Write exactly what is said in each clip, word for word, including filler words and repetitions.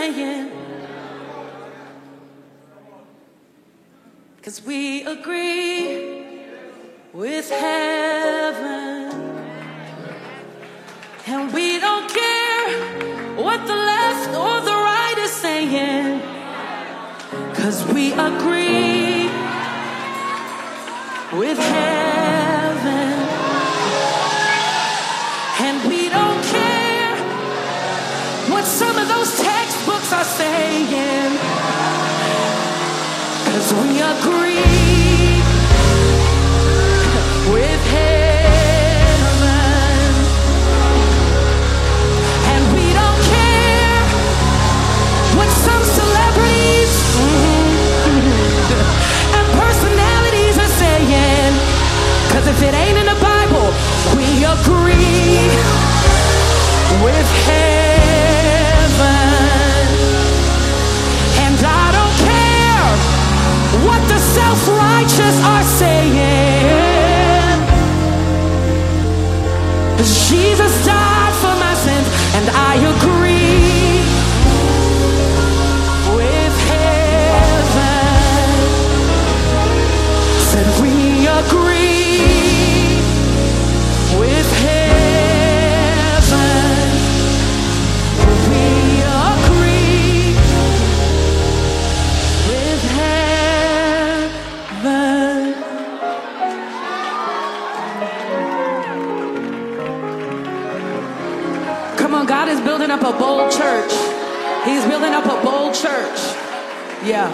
saying. 'Cause we agree with heaven, and we don't care what the left or the right is saying. 'Cause we agree with heaven, and we don't care what some of those textbooks are saying. 'Cause we agree with heaven, and we don't care what some celebrities and personalities are saying. 'Cause if it ain't in the Bible, we agree with heaven. And I don't care what the self-righteous are saying. Jesus died for my sins, and I agree with heaven. Said we agree with heaven. We agree with heaven. Come on, God is building up a bold church. He's building up a bold church. Yeah.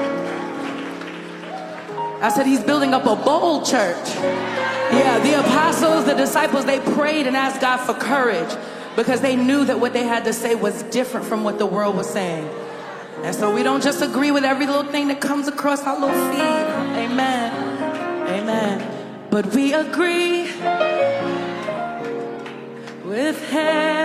I said he's building up a bold church. Yeah, the apostles, the disciples, they prayed and asked God for courage because they knew that what they had to say was different from what the world was saying. And so we don't just agree with every little thing that comes across our little feed. Amen. Amen. But we agree with heaven.